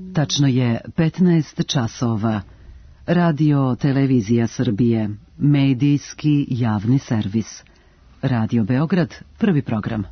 Tačno je 15 časova. Radio Televizija Srbije, medijski javni servis. Radio Beograd, prvi program.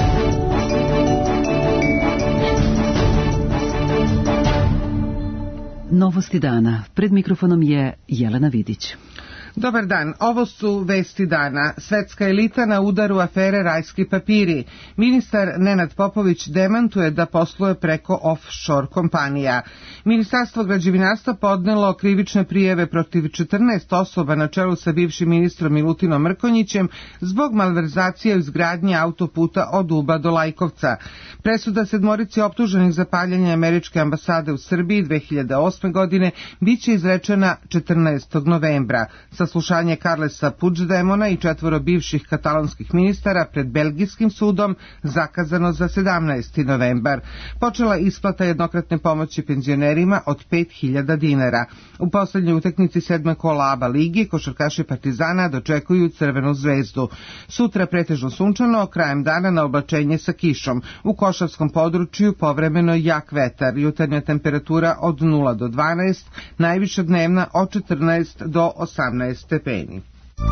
Novosti dana. Pred mikrofonom je Jelena Vidić. Dobar dan, ovo su vesti dana. Svetska elita na udaru afere Rajski papiri. Ministar Nenad Popović demantuje da posluje preko offshore kompanija. Ministarstvo građevinarstva podnelo krivične prijave protiv 14 osoba na čelu sa bivšim ministrom Milutinom Mrkonjićem zbog malverzacije u izgradnji autoputa od Uba do Lajkovca. Presuda sedmorici optuženih za paljenje američke ambasade u Srbiji 2008. godine biće izrečena 14. novembra. Saslušanje Carlesa Puigdemona i 4 bivših katalonskih ministara pred belgijskim sudom zakazano za 17. novembar. Počela isplata jednokratne pomoći penzionerima od 5.000 dinara. U poslednjoj utakmici 7. kola ABA ligi košarkaši Partizana dočekuju Crvenu zvezdu. Sutra pretežno sunčano, krajem dana na oblačenje sa kišom. U košarskom području povremeno jak vetar. Jutarnja temperatura od 0 do 12, najviša dnevna od 14 do 18 stepeni.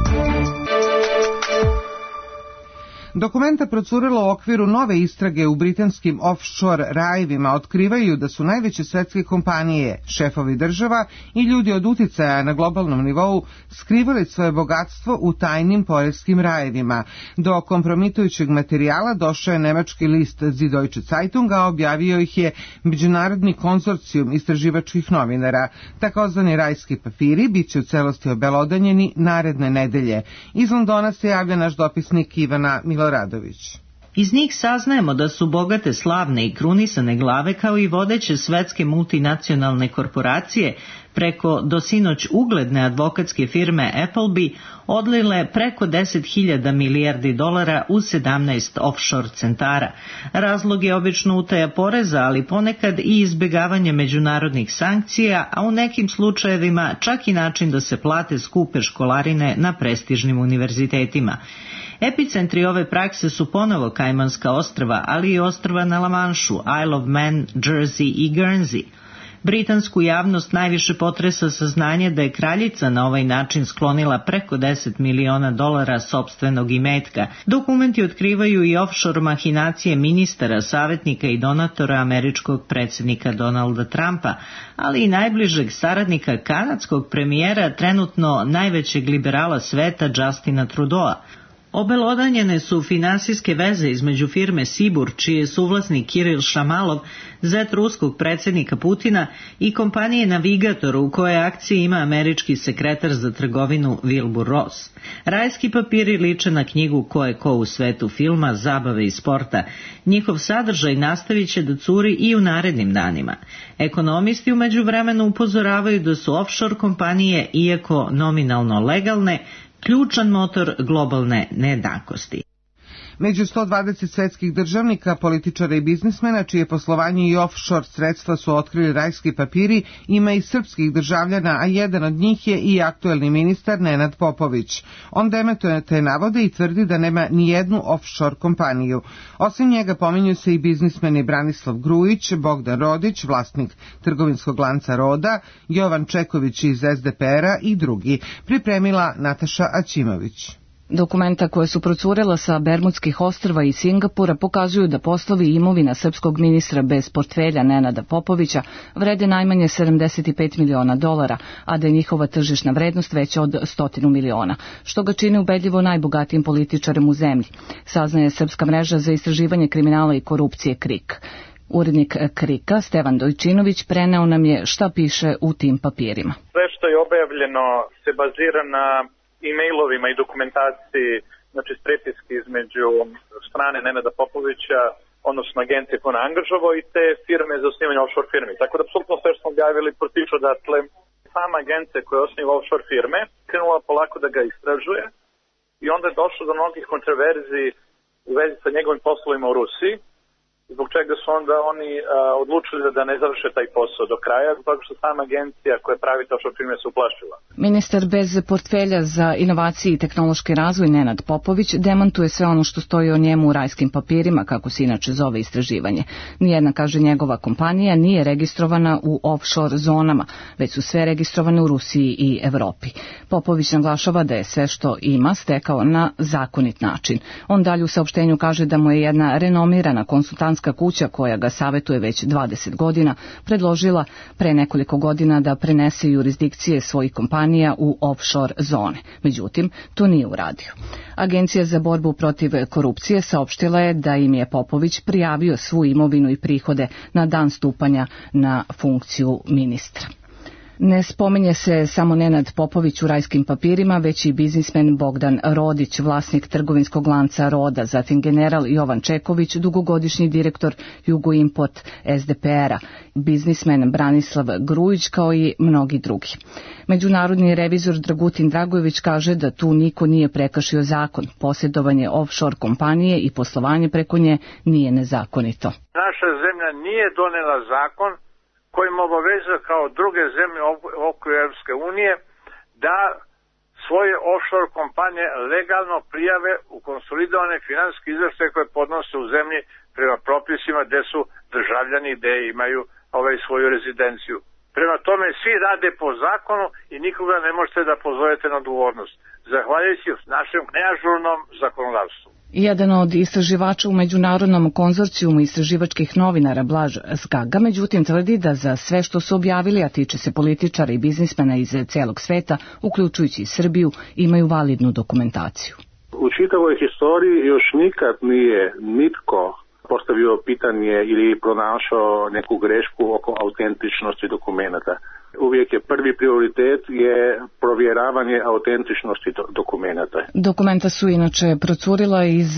Dokumenta procurilo u okviru nove istrage u britanskim offshore rajevima otkrivaju da su najveće svetske kompanije, šefovi država i ljudi od uticaja na globalnom nivou skrivali svoje bogatstvo u tajnim poreskim rajevima. Do kompromitujućeg materijala došao je nemački list Die Deutsche Zeitung, a objavio ih je međunarodni konzorcijum istraživačkih novinara. Takozvani rajski papiri bit će u celosti obelodanjeni naredne nedelje. Iz Londona se javlja naš dopisnik Ivana Miloradović. Iz njih saznajemo da su bogate, slavne i krunisane glave kao i vodeće svetske multinacionalne korporacije preko do sinoć ugledne advokatske firme Appleby odlile preko 10.000 milijardi dolara u 17 offshore centara. Razlog je obično utaja poreza, ali ponekad i izbjegavanje međunarodnih sankcija, a u nekim slučajevima čak i način da se plate skupe školarine na prestižnim univerzitetima. Epicentri ove prakse su ponovo Kajmanska ostrva, ali i ostrva na La Manšu, Isle of Man, Jersey i Guernsey. Britansku javnost najviše potresa saznanje da je kraljica na ovaj način sklonila preko 10 miliona dolara sopstvenog imetka. Dokumenti otkrivaju i offshore mahinacije ministara, savjetnika i donatora američkog predsjednika Donalda Trumpa, ali i najbližeg saradnika kanadskog premijera, trenutno najvećeg liberala sveta Justina Trudeau. Obelodanjene su finansijske veze između firme Sibur, čiji je suvlasnik Kiril Šamalov, zet ruskog predsjednika Putina, i kompanije Navigator, u koje akcije ima američki sekretar za trgovinu Wilbur Ross. Rajski papiri liče na knjigu Ko je ko u svetu filma, zabave i sporta. Njihov sadržaj nastavit će da curi i u narednim danima. Ekonomisti u međuvremenu upozoravaju da su offshore kompanije, iako nominalno legalne, ključan motor globalne nejednakosti. Među 120 svetskih državnika, političara i biznismena, čije poslovanje i offshore sredstva su otkrili rajski papiri, ima i srpskih državljana, a jedan od njih je i aktuelni ministar Nenad Popović. On dementuje te navode i tvrdi da nema ni jednu offshore kompaniju. Osim njega pominju se i biznismeni Branislav Grujić, Bogdan Rodić, vlasnik trgovinskog lanca Roda, Jovan Čeković iz SDPR-a i drugi. Pripremila Nataša Aćimović. Dokumenta koje su procurela sa Bermudskih ostrva i Singapura pokazuju da poslovi i imovina srpskog ministra bez portfelja Nenada Popovića vrede najmanje 75 miliona dolara, a da je njihova tržišna vrednost veća od 100 miliona, što ga čini ubedljivo najbogatijim političarem u zemlji, saznaje Srpska mreža za istraživanje kriminala i korupcije KRIK. Urednik KRIK-a, Stevan Dojčinović, preneo nam je šta piše u tim papirima. Sve što je objavljeno se bazira na e-mailovima i dokumentaciji, znači prepiski između strane Nenada Popovića, odnosno agencije koja je angažovao, i te firme za osnivanje offshore firme. Tako da apsolutno sve što smo objavili protiču odatle. Sama agencija koja osniva offshore firme krenula polako da ga istražuje i onda je došlo do mnogih kontroverziji u vezi sa njegovim poslovima u Rusiji, zbog čega su onda oni odlučili da ne završe taj posao do kraja, zbog što sama agencija koja pravi to što čime se uplašila. Ministar bez portfelja za inovacije i tehnološki razvoj Nenad Popović demantuje sve ono što stoji o njemu u rajskim papirima, kako se inače zove istraživanje. Nijedna, kaže, njegova kompanija nije registrovana u offshore zonama, već su sve registrovane u Rusiji i Evropi. Popović naglašava da je sve što ima stekao na zakonit način. On dalje u saopštenju kaže da mu je jedna renomirana konsultantska kuća koja ga savetuje već 20 godina predložila pre nekoliko godina da prenese jurisdikcije svojih kompanija u offshore zone. Međutim, to nije uradio. Agencija za borbu protiv korupcije saopštila je da im je Popović prijavio svu imovinu i prihode na dan stupanja na funkciju ministra. Ne spominje se samo Nenad Popović u rajskim papirima, već i biznismen Bogdan Rodić, vlasnik trgovinskog lanca Roda, zatim general Jovan Čeković, dugogodišnji direktor Jugoimport SDPR-a, biznismen Branislav Grujić, kao i mnogi drugi. Međunarodni revizor Dragutin Dragojević kaže da tu niko nije prekršio zakon. Posjedovanje offshore kompanije i poslovanje preko nje nije nezakonito. Naša zemlja nije donela zakon kojim obavezuje kao druge zemlje oko Europske unije da svoje offshore kompanije legalno prijave u konsolidovane finansijske izveštaje koje podnose u zemlji prema propisima gde su državljani, gde imaju svoju rezidenciju. Prema tome svi rade po zakonu i nikoga ne možete da pozovete na odgovornost, zahvaljujući našem neažurnom zakonodavstvu. Jedan od istraživača u Međunarodnom konzorcijumu istraživačkih novinara Blaž Zgaga, međutim, tvrdi da za sve što su objavili, a tiče se političara i biznismena iz celog sveta, uključujući i Srbiju, imaju validnu dokumentaciju. U čitavoj historiji još nikad nije nitko postavio pitanje ili pronašao neku grešku oko autentičnosti dokumenta. Uvijek je prvi prioritet je provjeravanje autentičnosti dokumenta. Dokumenta su inače procurila iz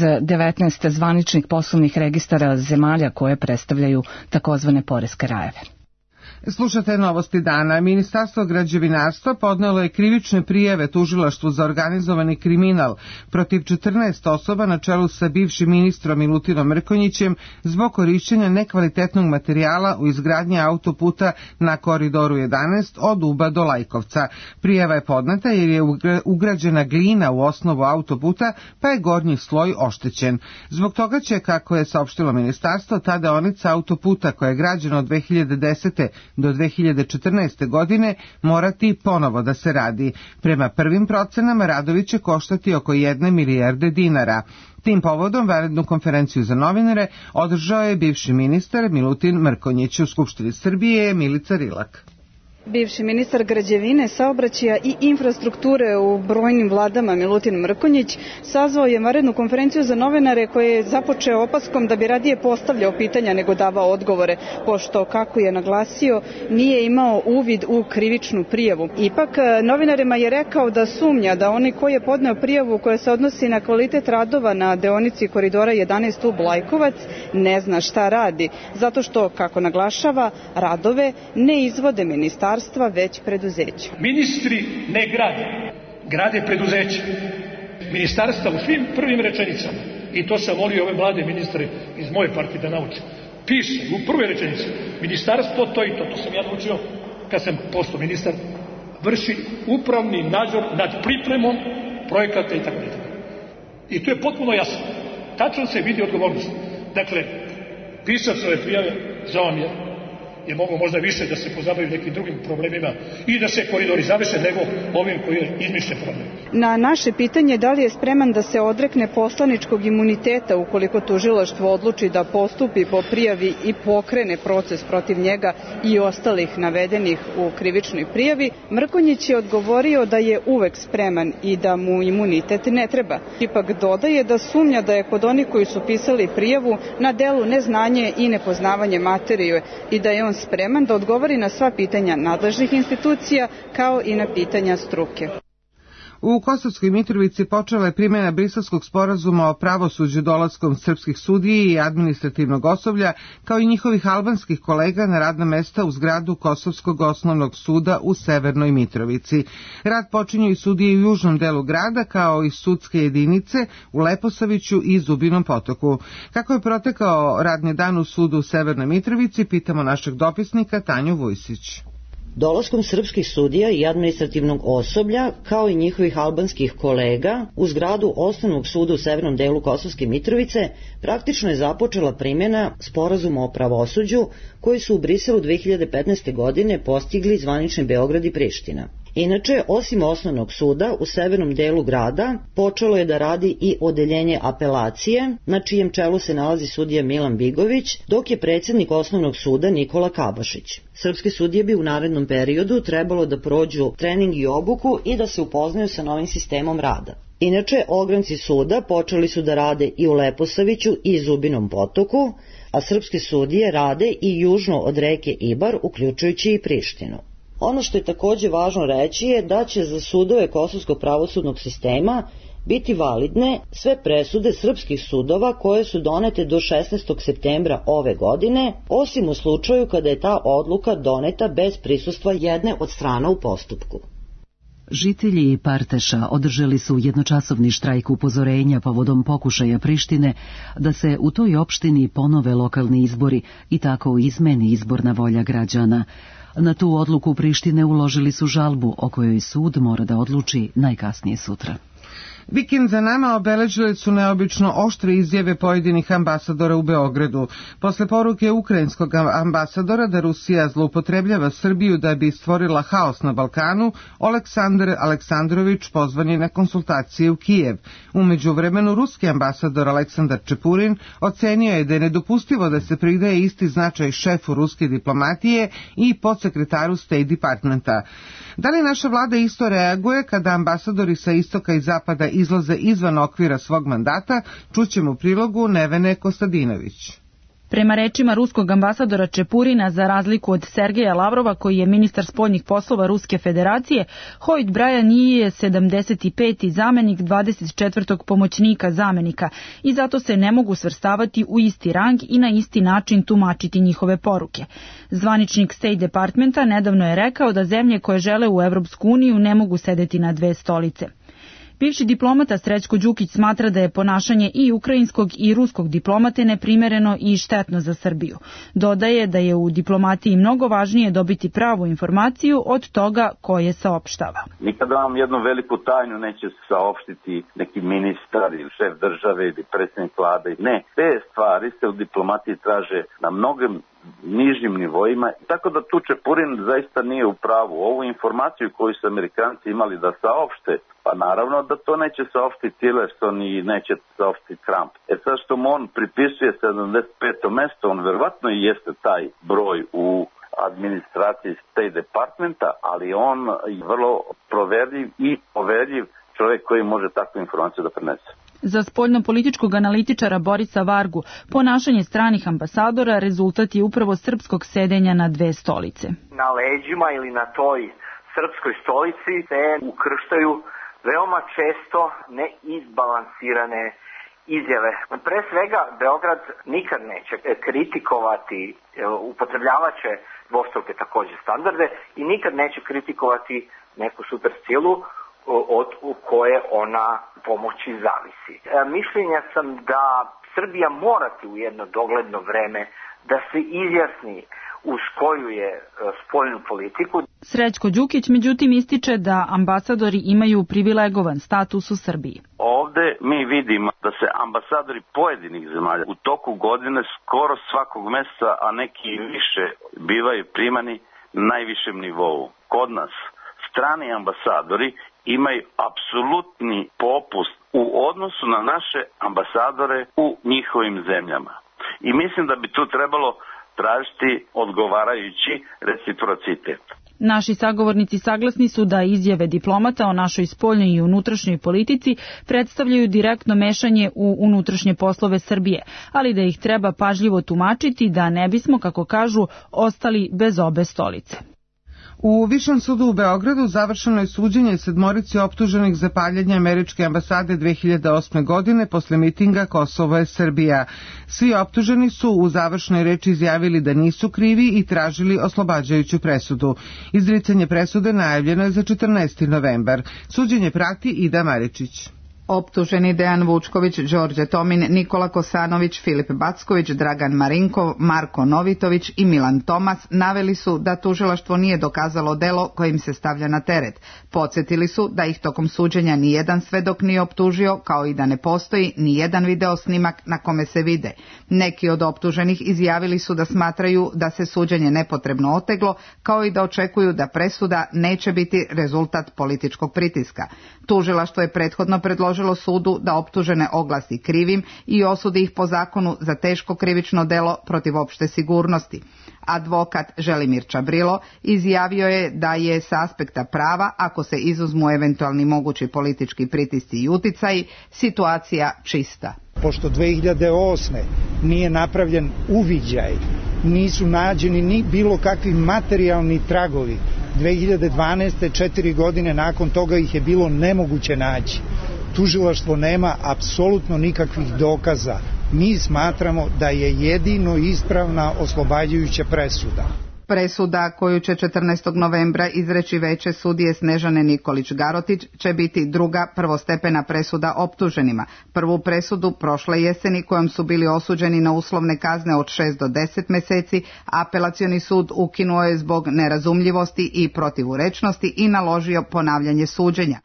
19 zvaničnih poslovnih registara zemalja koje predstavljaju takozvane poreske rajeve. Slušate novosti dana. Ministarstvo građevinarstva podnelo je krivične prijave tužilaštvu za organizovani kriminal protiv 14 osoba na čelu sa bivšim ministrom Milutinom Mrkonjićem zbog korišćenja nekvalitetnog materijala u izgradnji autoputa na Koridoru 11 od Uba do Lajkovca. Prijava je podneta jer je ugrađena glina u osnovu autoputa, pa je gornji sloj oštećen. Zbog toga će, kako je saopštilo ministarstvo, ta deonica autoputa koja je građena od 2010. do 2014. godine morati ponovo da se radi. Prema prvim procenama radovi će koštati oko 1 milijarde dinara. Tim povodom vanrednu konferenciju za novinare održao je bivši ministar Milutin Mrkonjić. U Skupštini Srbije Milica Rilak. Bivši ministar građevine, saobraćaja i infrastrukture u brojnim vladama Milutin Mrkonjić sazvao je vanrednu konferenciju za novinare koje je započeo opaskom da bi radije postavljao pitanja nego davao odgovore, pošto, kako je naglasio, nije imao uvid u krivičnu prijavu. Ipak, novinarima je rekao da sumnja da oni koji je podneo prijavu koja se odnosi na kvalitet radova na deonici Koridora 11 Ub Lajkovac ne zna šta radi, zato što, kako naglašava, radove ne izvode ministarstva već preduzeća. Ministri ne grade preduzeća. Ministarstva u svim prvim rečenicama, i to sam volio ove mlade ministre iz moje partije da nauče, piše u prvoj rečenici, ministarstvo to i to sam ja naučio kad sam postao ministar, vrši upravni nadzor nad pripremom projekata i tako dalje. I to je potpuno jasno. Tačno se vidi odgovornost. Dakle, pisac ove prijave, žao mi je mogao možda više da se pozabavi nekim drugim problemima i da se koridori završe nego ovim koji je izmišljen problem. Na naše pitanje da li je spreman da se odrekne poslaničkog imuniteta ukoliko tužilaštvo odluči da postupi po prijavi i pokrene proces protiv njega i ostalih navedenih u krivičnoj prijavi, Mrkonjić je odgovorio da je uvek spreman i da mu imunitet ne treba. Ipak dodaje da sumnja da je kod onih koji su pisali prijavu na delu neznanje i nepoznavanje materije i da je on spreman da odgovori na sva pitanja nadležnih institucija kao i na pitanja struke. U Kosovskoj Mitrovici počela je primjena Briselskog sporazuma o pravosuđu dolaskom srpskih sudija i administrativnog osoblja, kao i njihovih albanskih kolega na radna mesta u zgradu Kosovskog osnovnog suda u Severnoj Mitrovici. Rad počinju i sudije u južnom delu grada, kao i sudske jedinice u Leposaviću i Zubinom Potoku. Kako je protekao radni dan u sudu u Severnoj Mitrovici, pitamo našeg dopisnika Tanju Vujsić. Dolaskom srpskih sudija i administrativnog osoblja, kao i njihovih albanskih kolega, u zgradu Osnovnog suda u severnom delu Kosovske Mitrovice praktično je započela primjena sporazuma o pravosuđu koji su u Briselu 2015. godine postigli zvanični Beograd i Priština. Inače, osim osnovnog suda, u severnom delu grada počelo je da radi i odeljenje apelacije, na čijem čelu se nalazi sudija Milan Bigović, dok je predsjednik osnovnog suda Nikola Kabašić. Srpske sudije bi u narednom periodu trebalo da prođu trening i obuku i da se upoznaju sa novim sistemom rada. Inače, ogranci suda počeli su da rade i u Leposaviću i Zubinom Potoku, a srpske sudije rade i južno od reke Ibar, uključujući i Prištinu. Ono što je također važno reći je da će za sudove Kosovskog pravosudnog sistema biti validne sve presude srpskih sudova koje su donete do 16. septembra ove godine, osim u slučaju kada je ta odluka doneta bez prisustva jedne od strana u postupku. Žitelji Parteša održali su jednočasovni štrajk upozorenja povodom pokušaja Prištine da se u toj opštini ponove lokalni izbori i tako izmeni izborna volja građana. Na tu odluku Prištine uložili su žalbu o kojoj sud mora da odluči najkasnije sutra. Vikend za nama obeležili su neobično oštre izjave pojedinih ambasadora u Beogradu. Posle poruke ukrajinskog ambasadora da Rusija zloupotrebljava Srbiju da bi stvorila haos na Balkanu, Aleksandar Aleksandrović pozvan je na konsultacije u Kijev. U međuvremenu ruski ambasador Aleksandar Čepurin ocenio je da je nedopustivo da se pridaje isti značaj šefu ruske diplomatije i podsekretaru State Departmenta. Da li naša vlada isto reaguje kada ambasadori sa istoka i zapada izlaze izvan okvira svog mandata, čućemo u prilogu Nevene Kostadinović. Prema rečima ruskog ambasadora Čepurina, za razliku od Sergeja Lavrova, koji je ministar spoljnih poslova Ruske federacije, Hojt Brajan je 75. zamenik 24. pomoćnika zamenika i zato se ne mogu svrstavati u isti rang i na isti način tumačiti njihove poruke. Zvaničnik State Departmenta nedavno je rekao da zemlje koje žele u Evropsku uniju ne mogu sedeti na dve stolice. Bivši diplomata Srećko Đukić smatra da je ponašanje i ukrajinskog i ruskog diplomate neprimereno i štetno za Srbiju. Dodaje da je u diplomatiji mnogo važnije dobiti pravu informaciju od toga ko je saopštava. Nikada vam jednu veliku tajnu neće saopštiti neki ministar ili šef države ili predsjednik vlade. Ne, te stvari se u diplomatiji traže na mnogim nižim nivoima, tako da tu Čepurin zaista nije u pravu. Ovu informaciju koju su Amerikanci imali da saopšte, pa naravno da to neće saopštiti Tillerson i neće saopštiti Trump. Sad što mu on pripisuje 75. mesto, on verovatno i jeste taj broj u administraciji State Departmenta, ali on je vrlo proverljiv i poverljiv čovjek koji može takvu informaciju da prenese. Za spoljnopolitičkog analitičara Borisa Vargu, ponašanje stranih ambasadora rezultat je upravo srpskog sedenja na dve stolice. Na leđima ili na toj srpskoj stolici se ukrštaju veoma često neizbalansirane izjave. Pre svega, Beograd nikad neće kritikovati, upotrebljavaće dvostruke također standarde i nikad neće kritikovati neku supersilu od koje ona pomoći zavisi. Mišljenja sam da Srbija morati u jedno dogledno vreme da se izjasni uz koju je spoljnu politiku. Srećko Đukić međutim ističe da ambasadori imaju privilegovan status u Srbiji. Ovde mi vidimo da se ambasadori pojedinih zemalja u toku godine skoro svakog meseca, a neki i više, bivaju primani na najvišem nivou. Kod nas strani ambasadori imaju apsolutni popust u odnosu na naše ambasadore u njihovim zemljama. I mislim da bi tu trebalo tražiti odgovarajući reciprocitet. Naši sagovornici saglasni su da izjave diplomata o našoj spoljnoj i unutrašnjoj politici predstavljaju direktno mešanje u unutrašnje poslove Srbije, ali da ih treba pažljivo tumačiti da ne bismo, kako kažu, ostali bez obe stolice. U Višem sudu u Beogradu završeno je suđenje sedmorici optuženih za paljenje američke ambasade 2008. godine posle mitinga Kosovo je Srbija. Svi optuženi su u završnoj reči izjavili da nisu krivi i tražili oslobađajuću presudu. Izricanje presude najavljeno je za 14. novembar. Suđenje prati Ida Maričić. Optuženi Dejan Vučković, Đorđe Tomin, Nikola Kosanović, Filip Backović, Dragan Marinkov, Marko Novitović i Milan Tomas naveli su da tužilaštvo nije dokazalo delo kojim se stavlja na teret. Podsjetili su da ih tokom suđenja nijedan svedok nije optužio, kao i da ne postoji nijedan video snimak na kome se vide. Neki od optuženih izjavili su da smatraju da se suđenje nepotrebno oteglo, kao i da očekuju da presuda neće biti rezultat političkog pritiska. Tužilaštvo je prethodno predložilo sudu da optužene oglasi krivim i osudi ih po zakonu za teško krivično delo protiv opšte sigurnosti. Advokat Želimir Čabrilo izjavio je da je sa aspekta prava, ako se izuzmu eventualni mogući politički pritisci i uticaji, situacija čista. Pošto 2008. nije napravljen uviđaj, nisu nađeni ni bilo kakvi materijalni tragovi, 2012. 4 godine nakon toga ih je bilo nemoguće naći. Tužilaštvo nema apsolutno nikakvih dokaza. Mi smatramo da je jedino ispravna oslobađajuća presuda. Presuda koju će 14. novembra izreći veće sudije Snežane Nikolić-Garotić će biti druga prvostepena presuda optuženima. Prvu presudu prošle jeseni kojom su bili osuđeni na uslovne kazne od 6 do 10 meseci, apelacioni sud ukinuo je zbog nerazumljivosti i protivurečnosti i naložio ponavljanje suđenja.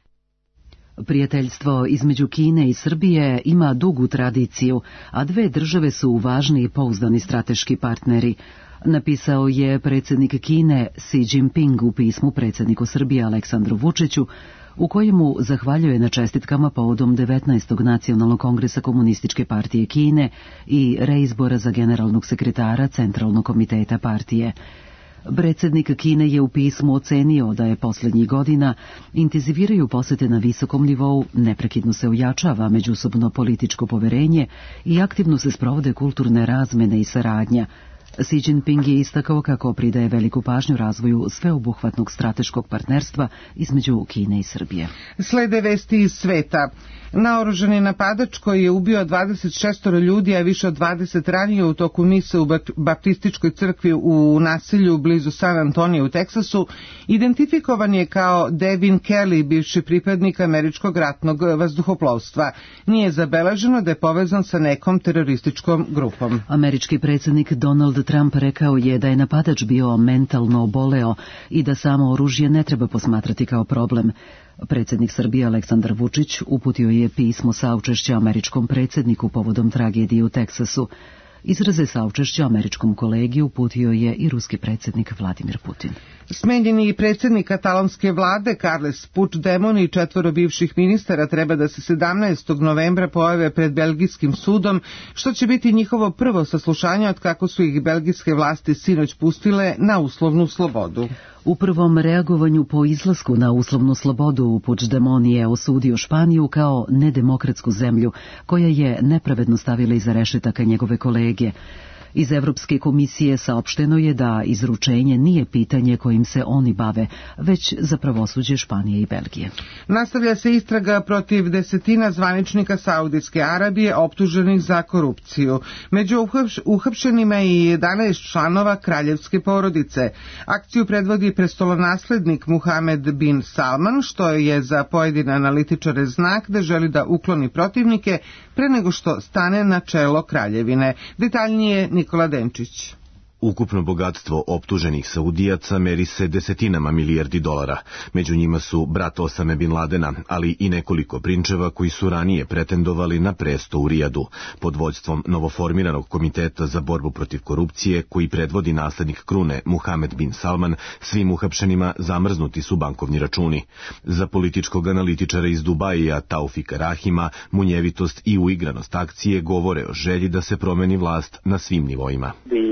Prijateljstvo između Kine i Srbije ima dugu tradiciju, a dve države su važni i pouzdani strateški partneri, napisao je predsjednik Kine Xi Jinping u pismu predsjedniku Srbije Aleksandru Vučiću, u kojemu zahvaljuje na čestitkama povodom 19. nacionalnog kongresa Komunističke partije Kine i reizbora za generalnog sekretara Centralnog komiteta partije. Predsjednik Kine je u pismu ocenio da je posljednjih godina intenziviraju posete na visokom nivou, neprekidno se ojačava međusobno političko poverenje i aktivno se sprovode kulturne razmene i saradnja. Xi Jinping je istakao kako pridaje veliku pažnju razvoju sveobuhvatnog strateškog partnerstva između Kine i Srbije. Slede vesti iz sveta. Naoružani napadač koji je ubio 26 ljudi, a više od 20 ranio u toku mise u baptističkoj crkvi u naselju blizu San Antonija u Teksasu, identifikovan je kao Devin Kelly, bivši pripadnik američkog ratnog vazduhoplovstva. Nije zabeleženo da je povezan sa nekom terorističkom grupom. Američki predsjednik Donald Trump rekao je da je napadač bio mentalno oboleo i da samo oružje ne treba posmatrati kao problem. Predsjednik Srbije Aleksandar Vučić uputio je pismo saučešća američkom predsjedniku povodom tragedije u Teksasu. Izraze saučešća američkom kolegi uputio je i ruski predsjednik Vladimir Putin. Smenjeni predsjednik katalonske vlade Carles Puigdemont i 4 bivših ministara treba da se 17. novembra pojave pred belgijskim sudom, što će biti njihovo prvo saslušanje od kako su ih belgijske vlasti sinoć pustile na uslovnu slobodu. U prvom reagovanju po izlasku na uslovnu slobodu Puigdemont je osudio Španiju kao nedemokratsku zemlju koja je nepravedno stavila iza rešetaka njegove kolege. Iz Evropske komisije saopšteno je da izručenje nije pitanje kojim se oni bave, već za pravosuđe Španije i Belgije. Nastavlja se istraga protiv desetina zvaničnika Saudijske Arabije optuženih za korupciju. Među uhapšenima je i 11 članova kraljevske porodice. Akciju predvodi prestolonaslednik Muhamed bin Salman, što je za pojedine analitičare znak da želi da ukloni protivnike pre nego što stane na čelo kraljevine. Detaljnije Nikola Denčić. Ukupno bogatstvo optuženih Saudijaca meri se desetinama milijardi dolara. Među njima su brat Osame bin Ladena, ali i nekoliko prinčeva koji su ranije pretendovali na presto u Rijadu, pod vođstvom novoformiranog komiteta za borbu protiv korupcije koji predvodi naslednik krune Muhamed bin Salman. Svim uhapšenima zamrznuti su bankovni računi. Za političkog analitičara iz Dubaija Taufika Rahima, munjevitost i uigranost akcije govore o želji da se promeni vlast na svim nivoima.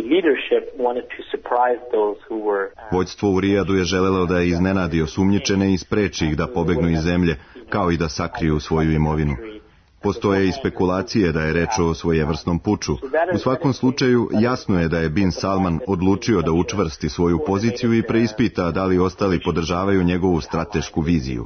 Vođstvo u Rijadu je želelo da iznenadi osumnjičene i spreči ih da pobegnu iz zemlje, kao i da sakriju svoju imovinu. Postoje i spekulacije da je reč o svojevrsnom puču. U svakom slučaju, jasno je da je bin Salman odlučio da učvrsti svoju poziciju i preispita da li ostali podržavaju njegovu stratešku viziju.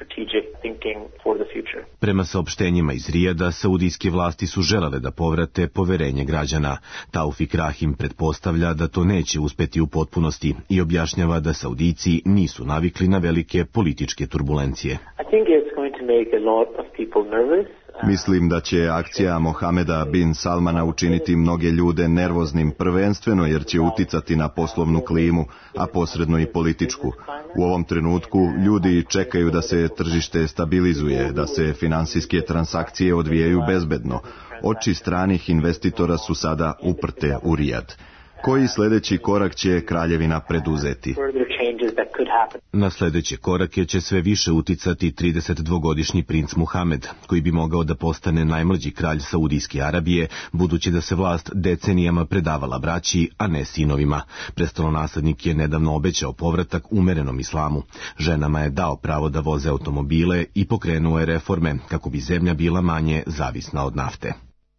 Prema saopštenjima iz Rijada, saudijske vlasti su želele da povrate poverenje građana. Taufik Rahim pretpostavlja da to neće uspeti u potpunosti i objašnjava da Saudijci nisu navikli na velike političke turbulencije. Mislim da će akcija Mohameda bin Salmana učiniti mnoge ljude nervoznim, prvenstveno jer će uticati na poslovnu klimu, a posredno i političku. U ovom trenutku ljudi čekaju da se tržište stabilizuje, da se finansijske transakcije odvijaju bezbedno. Oči stranih investitora su sada uprte u Rijad. Koji sljedeći korak će kraljevina preduzeti? Na sljedeće korake će sve više uticati 32-godišnji princ Muhamed, koji bi mogao da postane najmlađi kralj Saudijske Arabije, budući da se vlast decenijama predavala braći, a ne sinovima. Prestolonaslednik je nedavno obećao povratak umerenom islamu. Ženama je dao pravo da voze automobile i pokrenuo je reforme kako bi zemlja bila manje zavisna od nafte.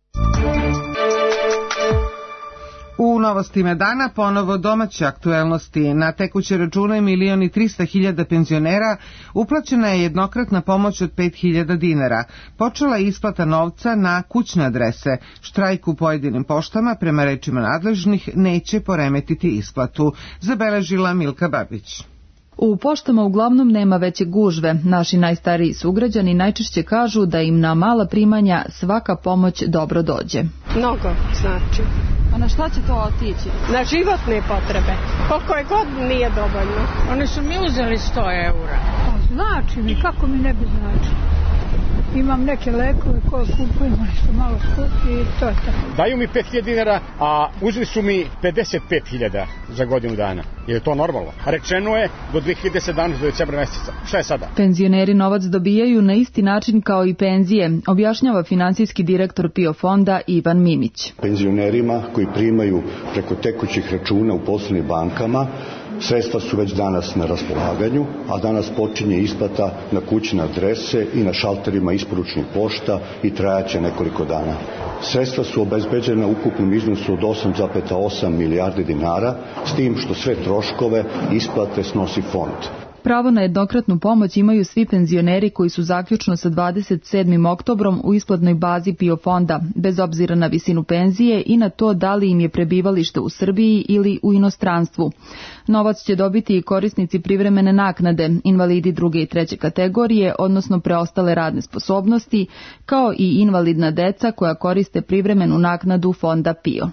U novostima dana ponovo domaće aktuelnosti. Na tekuće račune 1.300.000 penzionera uplaćena je jednokratna pomoć od 5.000 dinara. Počela je isplata novca na kućne adrese. Štrajk u pojedinim poštama, prema rečima nadležnih, neće poremetiti isplatu, zabeležila Milka Babić. U poštama uglavnom nema veće gužve. Naši najstariji sugrađani najčešće kažu da im na mala primanja svaka pomoć dobro dođe. Mnogo znači. A na šta će to otići? Na životne potrebe. Koliko je god nije dovoljno. Oni su mi uzeli 100 eura. Znači mi, kako mi ne bi znači. Imam neke lekove koje kupujem, oni su malo skupi i to je tako. Daju mi 5.000 dinara, a uzeli su mi 55.000 za godinu dana. Je to normalno? Rečeno je do 2017. do decembra mjeseca. Šta je sada? Penzioneri novac dobijaju na isti način kao i penzije, objašnjava finansijski direktor PIO fonda Ivan Mimić. Penzionerima koji primaju preko tekućih računa u poslovnim bankama, sredstva su već danas na raspolaganju, a danas počinje isplata na kućne adrese i na šalterima isporučnih pošta i trajaće nekoliko dana. Sredstva su obezbeđena u ukupnom iznosu od 8,8 milijardi dinara, s tim što sve troškove isplate snosi fond. Pravo na jednokratnu pomoć imaju svi penzioneri koji su zaključno sa 27. oktobrom u isplatnoj bazi PIO fonda, bez obzira na visinu penzije i na to da li im je prebivalište u Srbiji ili u inostranstvu. Novac će dobiti i korisnici privremene naknade, invalidi druge i treće kategorije, odnosno preostale radne sposobnosti, kao i invalidna deca koja koriste privremenu naknadu fonda PIO.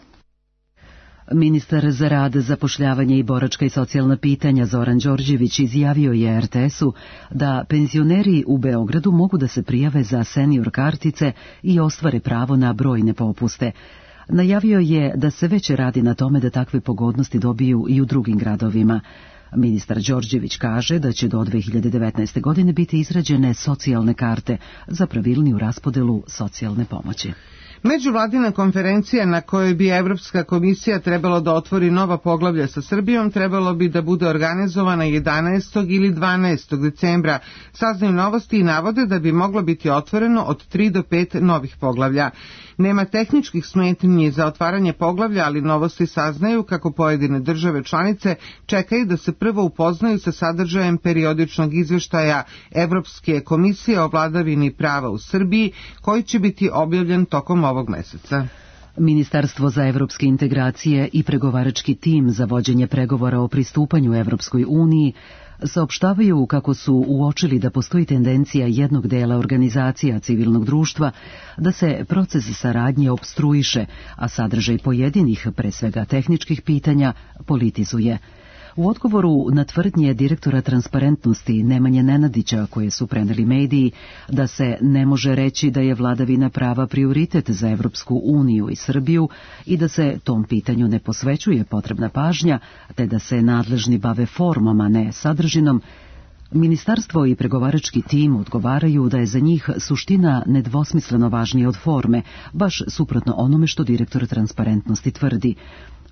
Ministar za rad, zapošljavanje i boračka i socijalna pitanja Zoran Đorđević izjavio je RTS-u da penzioneri u Beogradu mogu da se prijave za senior kartice i ostvare pravo na brojne popuste. Najavio je da se već radi na tome da takve pogodnosti dobiju i u drugim gradovima. Ministar Đorđević kaže da će do 2019. godine biti izrađene socijalne karte za pravilniju raspodelu socijalne pomoći. Međuvladina konferencija na kojoj bi Evropska komisija trebalo da otvori nova poglavlja sa Srbijom trebalo bi da bude organizovana 11. ili 12. decembra. Saznaju novosti i navode da bi moglo biti otvoreno od 3 do 5 novih poglavlja. Nema tehničkih smetnji za otvaranje poglavlja, ali novosti saznaju kako pojedine države članice čekaju da se prvo upoznaju sa sadržajem periodičnog izveštaja Evropske komisije o vladavini prava u Srbiji, koji će biti objavljen tokom ovog meseca. Ministarstvo za evropske integracije i pregovarački tim za vođenje pregovora o pristupanju Evropskoj uniji saopštavaju kako su uočili da postoji tendencija jednog dela organizacija civilnog društva da se proces saradnje opstruiše, a sadržaj pojedinih, pre svega tehničkih pitanja, politizuje. U odgovoru na tvrdnje direktora transparentnosti Nemanje Nenadića, koje su preneli mediji, da se ne može reći da je vladavina prava prioritet za Evropsku uniju i Srbiju i da se tom pitanju ne posvećuje potrebna pažnja, te da se nadležni bave formom, a ne sadržinom, Ministarstvo i pregovarački tim odgovaraju da je za njih suština nedvosmisleno važnija od forme, baš suprotno onome što direktor transparentnosti tvrdi.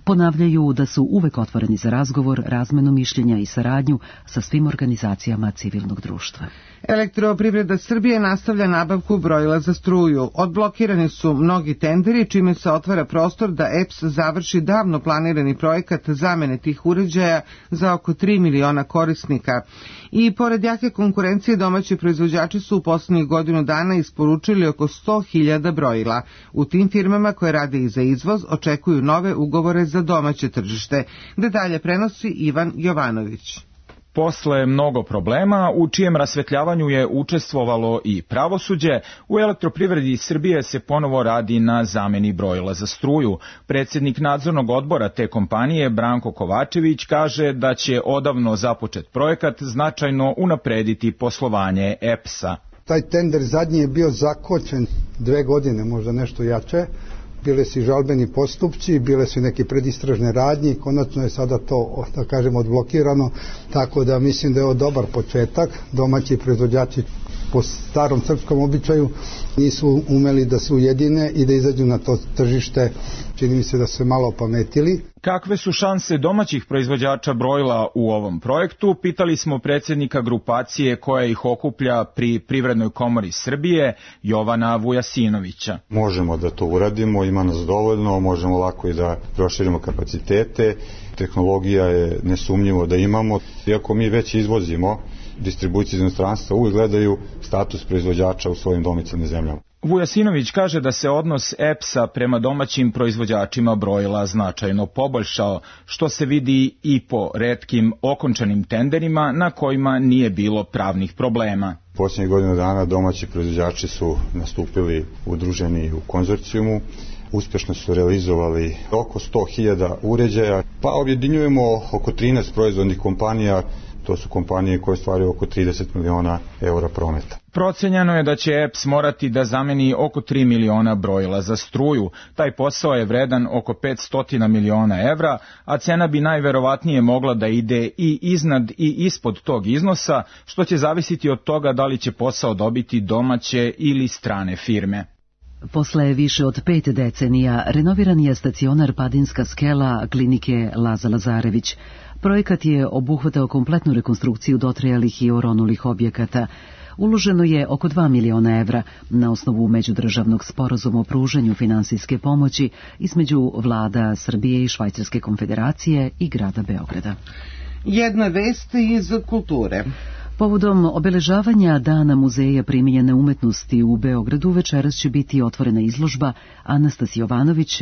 Ponavljaju da su uvek otvoreni za razgovor, razmenu mišljenja i saradnju sa svim organizacijama civilnog društva. Elektroprivreda Srbije nastavlja nabavku brojila za struju. Odblokirani su mnogi tenderi, čime se otvara prostor da EPS završi davno planirani projekat zamene tih uređaja za oko 3 miliona korisnika. I pored jake konkurencije, domaći proizvođači su u poslednjih godinu dana isporučili oko 100.000 brojila. U tim firmama koje rade i za izvoz očekuju nove ugovore za domaće tržište. Detalje prenosi Ivan Jovanović. Posle mnogo problema, u čijem rasvetljavanju je učestvovalo i pravosuđe, u Elektroprivredi Srbije se ponovo radi na zameni brojila za struju. Predsjednik nadzornog odbora te kompanije, Branko Kovačević, kaže da će odavno započet projekat značajno unaprediti poslovanje EPS-a. Taj tender zadnji je bio zakočen 2 godine, možda nešto jače. Bile su i žalbeni postupci, bile su neke predistražne radnje i konačno je sada to, da kažemo, odblokirano, tako da mislim da je ovo dobar početak. Domaći proizvođači po starom srpskom običaju nisu umeli da se ujedine i da izađu na to tržište. Čini mi se da su malo opametili. Kakve su šanse domaćih proizvođača brojila u ovom projektu? Pitali smo predsjednika grupacije koja ih okuplja pri Privrednoj komori Srbije, Jovana Vujasinovića. Možemo da to uradimo, ima nas dovoljno, možemo lako i da proširimo kapacitete. Tehnologija je nesumnjivo da imamo. Iako mi već izvozimo, distribucije iz inostranstva uvijek gledaju status proizvođača u svojim domicilnim zemljama. Vujasinović kaže da se odnos EPS-a prema domaćim proizvođačima brojila značajno poboljšao, što se vidi i po retkim okončanim tenderima na kojima nije bilo pravnih problema. Posljednjih godina dana domaći proizvođači su nastupili udruženi u konzorcijumu, uspješno su realizovali oko 100.000 uređaja, pa objedinjujemo oko 13 proizvodnih kompanija. To su kompanije koje stvaraju oko 30 miliona eura prometa. Procenjeno je da će EPS morati da zameni oko 3 miliona brojila za struju. Taj posao je vredan oko 500 miliona evra, a cena bi najverovatnije mogla da ide i iznad i ispod tog iznosa, što će zavisiti od toga da li će posao dobiti domaće ili strane firme. Posle više od 5 decenija renoviran je stacionar Padinska skela klinike Laza Lazarević. Projekat je obuhvatao kompletnu rekonstrukciju dotrajalih i oronulih objekata. Uloženo je oko 2 miliona evra na osnovu međudržavnog sporazuma o pružanju finansijske pomoći između vlada Srbije i Švajcarske konfederacije i grada Beograda. Jedna vest iz kulture. Povodom obeležavanja Dana muzeja primijenjene umetnosti u Beogradu večeras će biti otvorena izložba Anastas Jovanović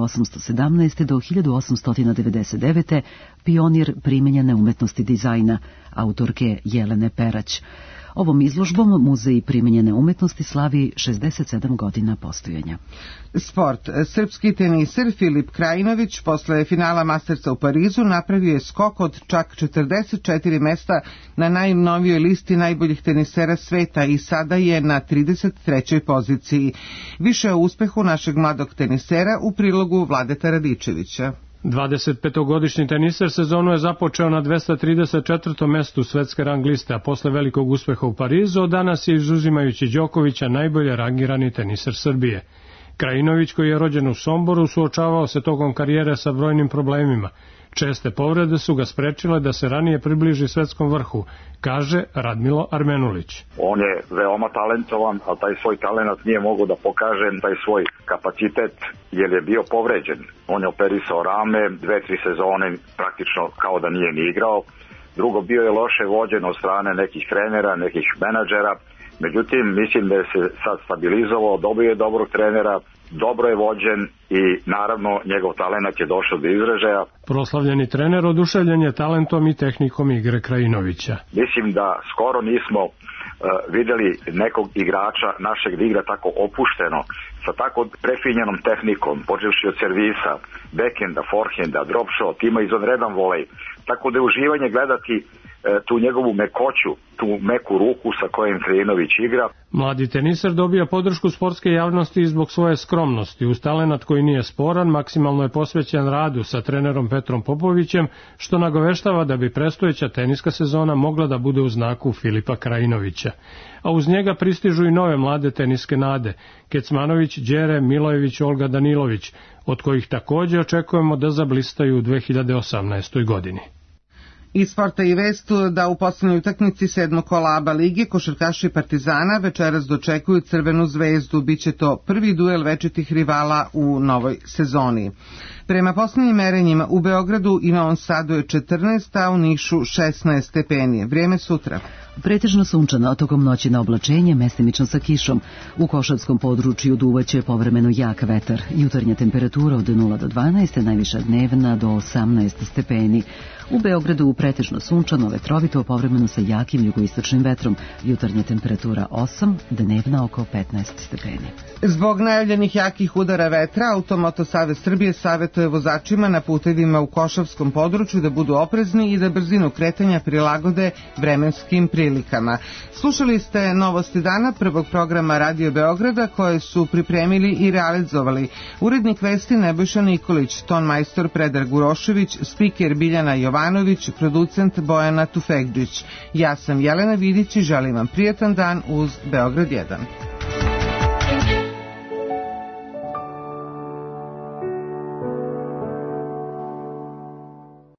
1817. do 1899. pionir primijenjene umetnosti dizajna, autorke Jelene Perać. Ovom izložbom Muzej primijenjene umetnosti slavi 67 godina postojanja. Sport. Srpski teniser Filip Krajinović posle finala Mastersa u Parizu napravio je skok od čak 44 mesta na najnovijoj listi najboljih tenisera sveta i sada je na 33. poziciji. Više o uspehu našeg mladog tenisera u prilogu Vladeta Radičevića. 25-godišnji teniser sezonu je započeo na 234. mestu svetske rang liste, a posle velikog uspeha u Parizu danas je, izuzimajući Đokovića, najbolje rangirani teniser Srbije. Krajinović, koji je rođen u Somboru, suočavao se tokom karijere sa brojnim problemima. Česte povrede su ga sprečile da se ranije približi svetskom vrhu, kaže Radmilo Armenulić. On je veoma talentovan, ali taj svoj talent nije mogao da pokaže taj svoj kapacitet jer je bio povređen. On je operisao rame, 2-3 sezone praktično kao da nije ni igrao. Drugo, bio je loše vođen od strane nekih trenera, nekih menadžera. Međutim, mislim da je se sad stabilizovao, dobio je dobrog trenera, dobro je vođen i naravno njegov talent je došao do izražaja. Proslavljeni trener oduševljen je talentom i tehnikom igre Krajinovića. Mislim da skoro nismo videli nekog igrača našeg da igra tako opušteno, sa tako prefinjenom tehnikom, počevši od servisa, backhenda, forehenda, drop shot, ima izvanredan volej. Tako da je uživanje gledati tu njegovu mekoću, tu meku ruku sa kojim Krajinović igra. Mladi teniser dobija podršku sportske javnosti i zbog svoje skromnosti. Uz talenat koji nije sporan, maksimalno je posvećen radu sa trenerom Petrom Popovićem, što nagoveštava da bi prestojeća teniska sezona mogla da bude u znaku Filipa Krajinovića. A uz njega pristižu i nove mlade teniske nade, Kecmanović, Đere, Milojević, Olga Danilović, od kojih također očekujemo da zablistaju u 2018. godini. Iz sporta i vestu da u poslednjoj utakmici 7. kola ABA lige košarkaši Partizana večeras dočekuju Crvenu zvezdu. Biće to prvi duel večitih rivala u novoj sezoni. Prema poslednjim merenjima u Beogradu i Novom Sadu je 14, a u Nišu 16 stepeni. Vrijeme sutra. Pretežno sunčano, a tokom noći na oblačenje, mestimično sa kišom. U Košavskom području duvaće povremeno jak vetar. Jutarnja temperatura od 0 do 12, najviša dnevna do 18 stepeni. U Beogradu pretežno sunčano, vetrovito, povremeno sa jakim jugoistočnim vetrom. Jutarnja temperatura 8, dnevna oko 15 stepeni. Zbog najavljenih jakih udara vetra, Automoto Savez Srbije savjetuje vozačima na putevima u Košavskom području da budu oprezni i da brzinu kretanja prilagode vremenskim prilikama. Slušali ste novosti dana prvog programa Radio Beograda koje su pripremili i realizovali urednik vesti Nebojša Nikolić, ton majstor Predrag Urošević, spiker Biljana Jovanović, producent Bojana Tufegđić. Ja sam Jelena Vidić i želim vam prijetan dan uz Beograd 1.